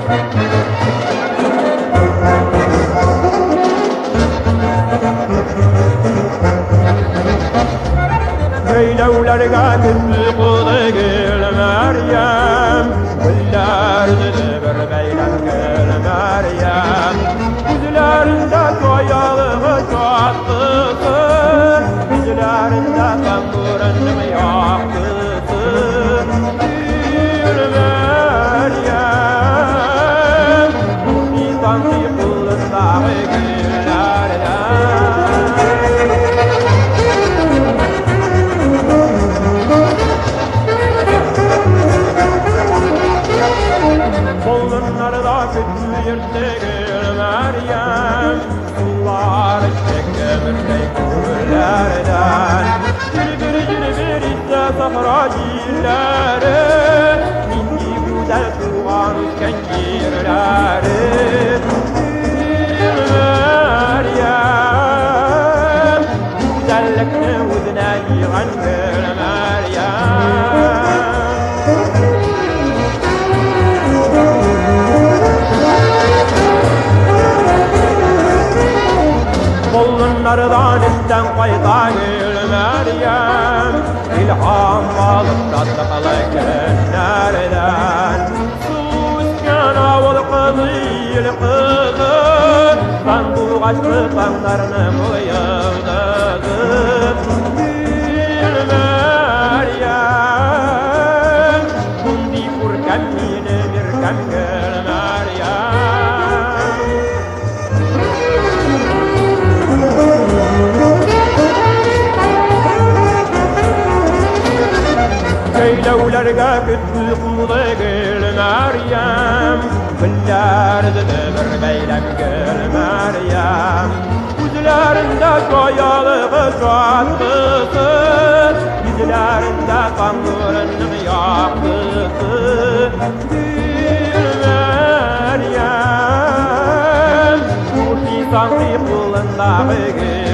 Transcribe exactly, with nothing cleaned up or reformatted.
Leylaularga kızıqıdı gül Meryem, güllerdi bir beyler gül Meryem. Yüzlerinde toyalığı çattısı, yüzlerinde tamburunu yaktısı. Gül Meryem, Nisan yıkılındağı güllerden. Kolunlarda küçük yırtık Meryem, sular çekemir güllerden. Cilbir cilbir ise sahra cilleri, minni güzel tuğan üsken girleri. Meryem, güzellikni uzuna yığan gül Meryem. Kolunlardan üstten qayta gül Meryem, İlham alıp tatlıqalı günlerden. Su üsken avul kızı il kızı, kan buğaçlı kanlarını bıyıldızı. Gül Meryem, kundi kurken mini mirken gül Meryem. Leylaularga kızıqıdı gül Meryem, güllerdi bir beylem gül Meryem. Yüzlerinde soyalığı çattısı, yüzlerinde kanlarının yaktısı. Gül Meryem, Nisan yıkılındağı gül